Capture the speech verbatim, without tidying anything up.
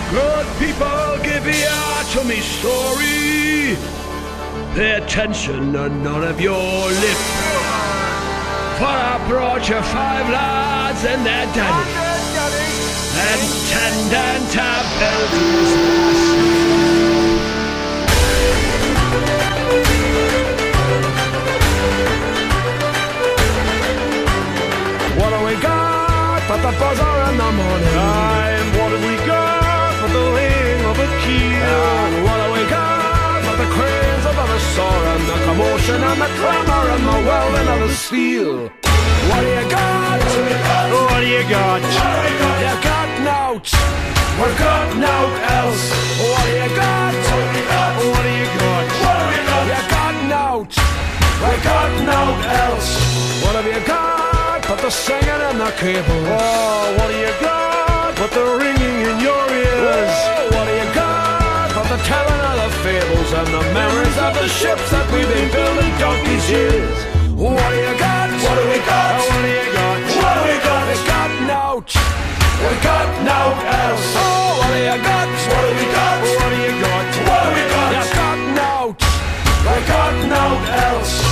Good people, give ear to me story. Pay attention and none of your lip. For I brought you five lads and their daddy, and tendant abilities. What do we got but the buzzer in the morning? Time, what have we got for the ring of a keel? And what do we got but the cranes above the soar and the commotion and the clamour and the welding of the steel? What do you got? What do you got? You got nought. We've got nought else. What do you got? What do you got? You got nought. We've got nought else. What have you got but the singing and the cables? Oh, what do you got but the ringing in your ears? Oh, what do you got but the telling of the fables and the memories of the ships that we've been building donkey's years? What do you got? What do we got? Oh, what do you got? What do we got? We got nought. We got nought else. Oh, what do you got? What do we got? What do you got? What do we got? You got nought. We got nought else.